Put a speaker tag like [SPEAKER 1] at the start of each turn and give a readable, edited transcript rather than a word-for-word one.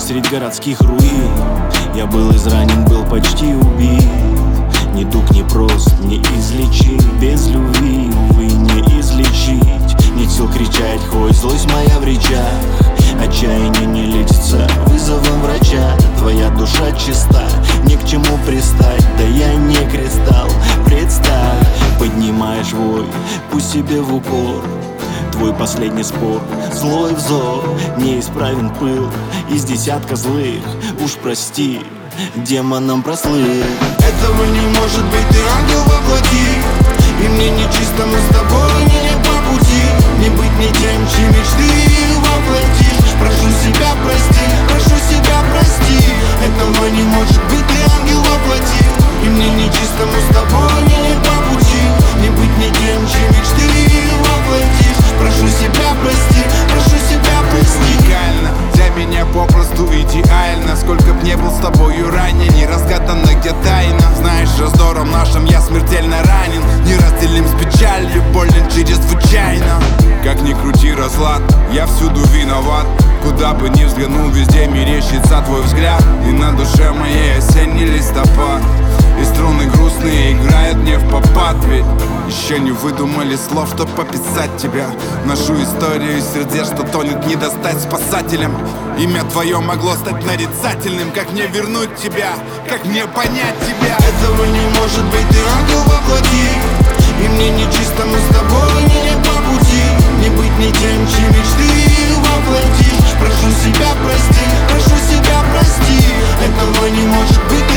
[SPEAKER 1] средь городских руин. Я был изранен, был почти убит. Недуг непрост, не излечить. Без любви, увы, не излечить. Нет сил кричать, хоть злость моя в речах. Отчаяние не лечится вызовом врача. Твоя душа чиста, ни к чему пристать. Да я не кристалл, представь. Поднимаешь вой, пусть себе в укор. Твой последний спор, злой взор. Неисправен пыл из десятка злых. Уж прости, демонам прослых.
[SPEAKER 2] Этого не может быть, ты ангел во плоти. И мне не чисто, мы с тобой не по пути. Не быть ни тем, чьи мечты воплотишь. Прошу себя прости, прошу себя прости. Этого не может быть, ты ангел во плоти. И мне не чисто, мы с тобой не по пути. Не быть ни тем, чьи мечты воплотишь. Прошу себя прости, прошу себя прости.
[SPEAKER 3] Уникально, для меня попросту идеально. Сколько б не был с тобою ранее, не разгадана где тайна. Знаешь, раздором нашим я смертельно ранен. Не разделим с печалью, болен чрезвычайно. Как ни крути разлад, я всюду виноват. Куда бы ни взглянул, везде мерещится твой взгляд. И на душе моей осенний листопад. И струны грустные играют мне в попад. Ведь еще не выдумали слов, чтоб описать тебя. Ношу историю из сердец, что тонет, не достать спасателям. Имя твое могло стать нарицательным. Как мне вернуть тебя, как мне понять тебя?
[SPEAKER 2] Этого не может быть, ты ангел во плоти. И мне не чисто, мы с тобой не по пути. Не быть ни тем, чьи мечты воплотишь. Прошу себя прости, прошу себя прости. Этого не может быть,